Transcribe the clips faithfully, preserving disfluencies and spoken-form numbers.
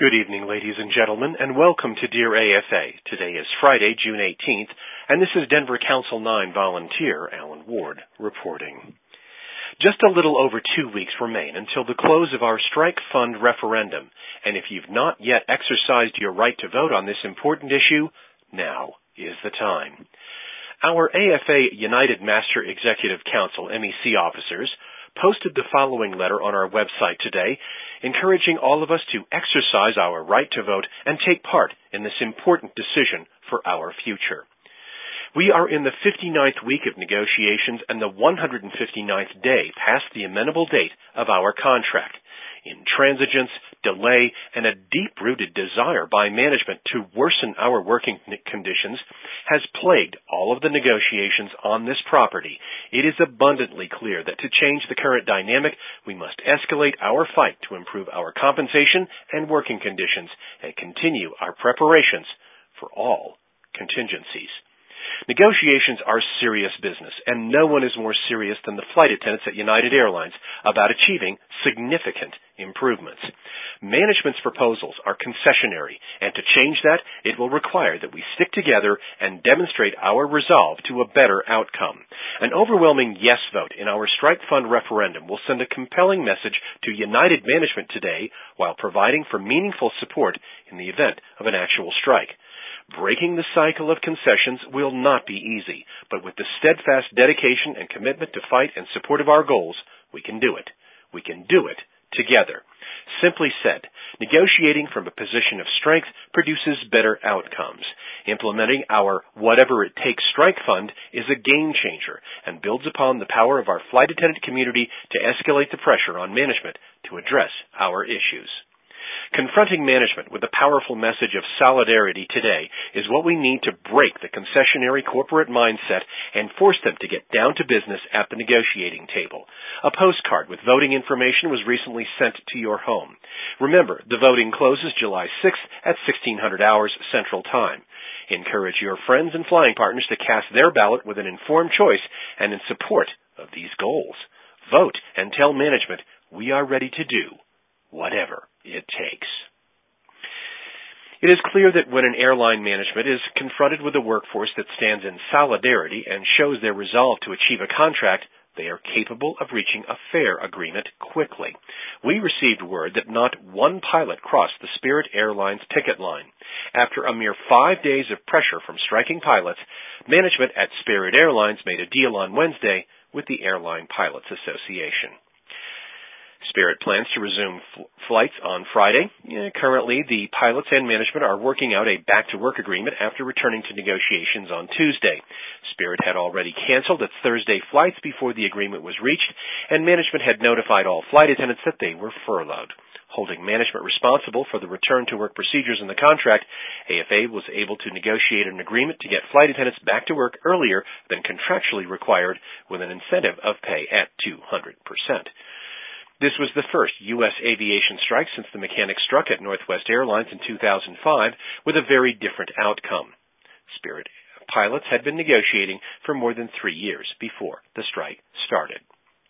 Good evening, ladies and gentlemen, and welcome to Dear A F A. Today is Friday, June eighteenth, and this is Denver Council nine volunteer Alan Ward reporting. Just a little over two weeks remain until the close of our Strike Fund referendum, and if you've not yet exercised your right to vote on this important issue, now is the time. Our A F A United Master Executive Council M E C officers posted the following letter on our website today, encouraging all of us to exercise our right to vote and take part in this important decision for our future. We are in the fifty-ninth week of negotiations and the one hundred fifty-ninth day past the amenable date of our contract. Intransigence, delay, and a deep-rooted desire by management to worsen our working conditions has plagued all of the negotiations on this property. It is abundantly clear that to change the current dynamic, we must escalate our fight to improve our compensation and working conditions and continue our preparations for all contingencies. Negotiations are serious business, and no one is more serious than the flight attendants at United Airlines about achieving significant improvements. Management's proposals are concessionary, and to change that, it will require that we stick together and demonstrate our resolve to a better outcome. An overwhelming yes vote in our Strike Fund referendum will send a compelling message to United management today while providing for meaningful support in the event of an actual strike. Breaking the cycle of concessions will not be easy, but with the steadfast dedication and commitment to fight in support of our goals, we can do it. We can do it together. Simply said, negotiating from a position of strength produces better outcomes. Implementing our Whatever It Takes Strike Fund is a game changer and builds upon the power of our flight attendant community to escalate the pressure on management to address our issues. Confronting management with a powerful message of solidarity today is what we need to break the concessionary corporate mindset and force them to get down to business at the negotiating table. A postcard with voting information was recently sent to your home. Remember, the voting closes July sixth at sixteen hundred hours Central Time. Encourage your friends and flying partners to cast their ballot with an informed choice and in support of these goals. Vote and tell management we are ready to do whatever it takes. It is clear that when an airline management is confronted with a workforce that stands in solidarity and shows their resolve to achieve a contract, they are capable of reaching a fair agreement quickly. We received word that not one pilot crossed the Spirit Airlines picket line. After a mere five days of pressure from striking pilots, management at Spirit Airlines made a deal on Wednesday with the Airline Pilots Association. Spirit plans to resume f- flights on Friday. Yeah, currently, the pilots and management are working out a back-to-work agreement after returning to negotiations on Tuesday. Spirit had already canceled its Thursday flights before the agreement was reached, and management had notified all flight attendants that they were furloughed. Holding management responsible for the return-to-work procedures in the contract, A F A was able to negotiate an agreement to get flight attendants back to work earlier than contractually required with an incentive of pay at two hundred percent. This was the first U S aviation strike since the mechanics struck at Northwest Airlines in two thousand five with a very different outcome. Spirit pilots had been negotiating for more than three years before the strike started.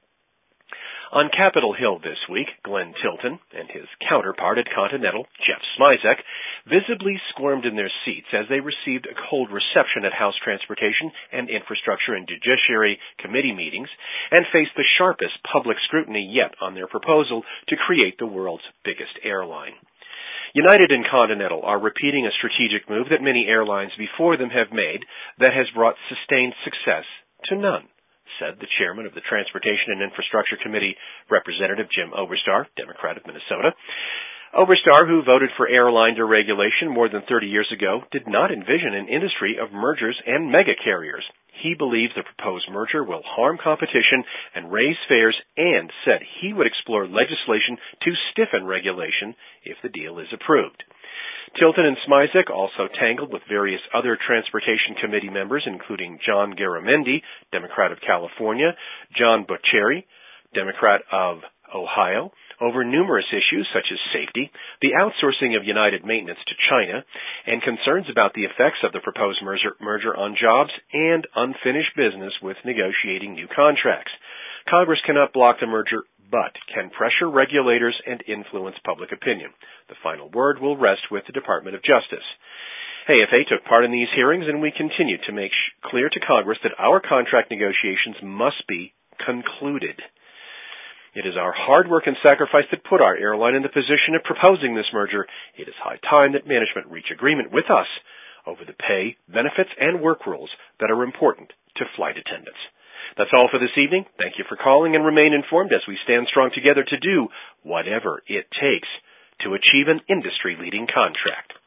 On Capitol Hill this week, Glenn Tilton and his counterpart at Continental, Jeff Smizek, visibly squirmed in their seats as they received a cold reception at House Transportation and Infrastructure and Judiciary Committee meetings and faced the sharpest public scrutiny yet on their proposal to create the world's biggest airline. United and Continental are repeating a strategic move that many airlines before them have made that has brought sustained success to none, said the chairman of the Transportation and Infrastructure Committee, Representative Jim Oberstar, Democrat of Minnesota. Oberstar, who voted for airline deregulation more than thirty years ago, did not envision an industry of mergers and mega carriers. He believes the proposed merger will harm competition and raise fares and said he would explore legislation to stiffen regulation if the deal is approved. Tilton and Smizek also tangled with various other Transportation Committee members, including John Garamendi, Democrat of California, John Boccieri, Democrat of Ohio, over numerous issues such as safety, the outsourcing of United maintenance to China, and concerns about the effects of the proposed merger, merger on jobs and unfinished business with negotiating new contracts. Congress cannot block the merger, but can pressure regulators and influence public opinion. The final word will rest with the Department of Justice. A F A took part in these hearings, and we continue to make clear to Congress that our contract negotiations must be concluded. It is our hard work and sacrifice that put our airline in the position of proposing this merger. It is high time that management reach agreement with us over the pay, benefits, and work rules that are important to flight attendants. That's all for this evening. Thank you for calling, and remain informed as we stand strong together to do whatever it takes to achieve an industry-leading contract.